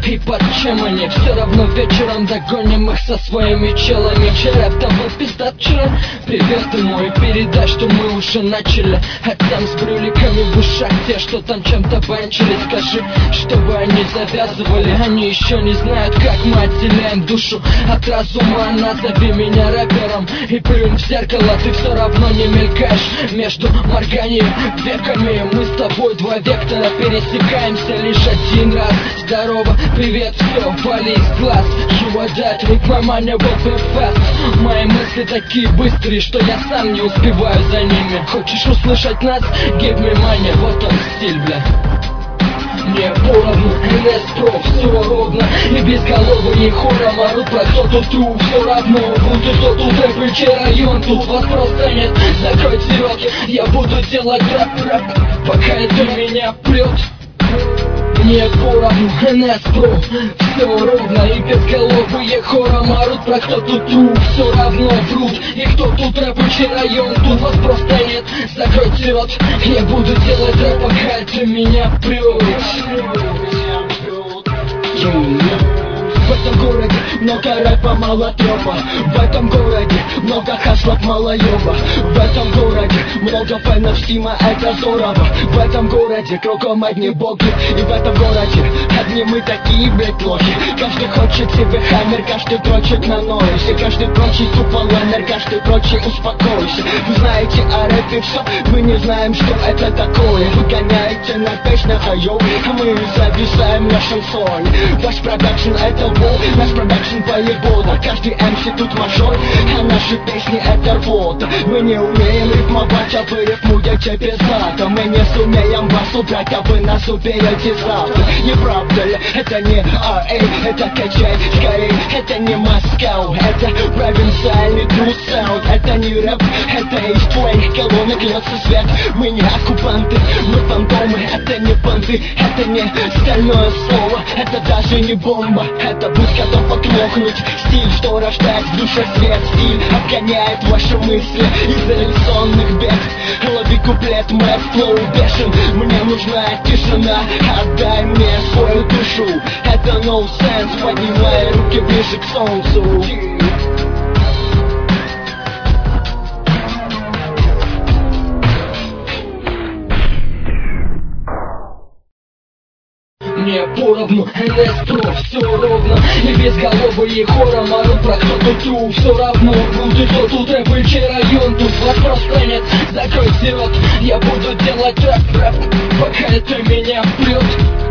И под чем они? Все равно вечером догоним их со своими челами. Рэп там был пиздат вчера. Привет ему и передай, что мы уже начали. А там с брюликами в ушах те, что там чем-то банчили. Скажи, чтобы они завязывали. Они еще не знают, как мы отделяем душу от разума. Назови меня рэпером и плюнь в зеркало. Ты все равно не мелькаешь между морганием веками. Мы с тобой два вектора пересекаемся лишь один раз. Здорово, привет, все, вали из глаз. You are that, with my money will be fast. Мои мысли такие быстрые, что я сам не успеваю за ними. Хочешь услышать нас? Give me money, вот он стиль, бля. Мне поровну, НС Про, все ровно. И безголовые хором орут про кто тут тру. Все равно, будто кто тут рэпчий район. Тут вас просто нет, закройте рот. Я буду делать рэп, пока это меня прет. Мне поровну, НС Про, все ровно. И безголовые хором орут про кто тут тру. Все равно врут. И кто тут рэпчий район, тут вас просто нет, закройте рот. Я буду делать рэп, пока это меня прет. В этом городе много рэпа, мало трёпа. В этом городе много хаслов, мало ёба. В этом городе много фэнов Стима, это здорово. В этом городе кругом одни боги. И в этом городе одни мы такие, блядь, лохи. Каждый хочет себе хаммер, каждый дрочит на нойсе. Каждый прочий тупо лэнер, каждый прочий успокойся. Вы знаете о рэпе все, мы не знаем, что это такое. Вы гоняете на песнях, а мы зависаем на шансоне. Ваш продакшн это наш продакшн поебота. Каждый MC тут мажор, а наши песни это рвота. Мы не умеем рифмовать, а вы рифмуете пиздато. Мы не сумеем вас убрать, а вы нас уберете завтра. Не правда ли? Это не RA, это качай скорее. Это не Москва, это провинциальный true sound. Это не рэп, это из твоих колонок льется свет. Мы не оккупанты, мы фантомы. Это не понты, это не стальное слово. Это даже не бомба, это быт готов оглохнуть. Стиль, что рождает в душе свет. Стиль обгоняет ваши мысли из революционных бед. Лови куплет, мэп, флоу бешен. Мне нужна тишина, отдай мне свою душу. Это no sense, поднимай руки ближе к солнцу. Мне поровну, НС Про, все ровно. И безголовые хором орут про кто тут тру. Все равно, будто кто тут рэпчий район. Тут вас просто нет, закройте рот. Я буду делать рэп, пока это меня прет.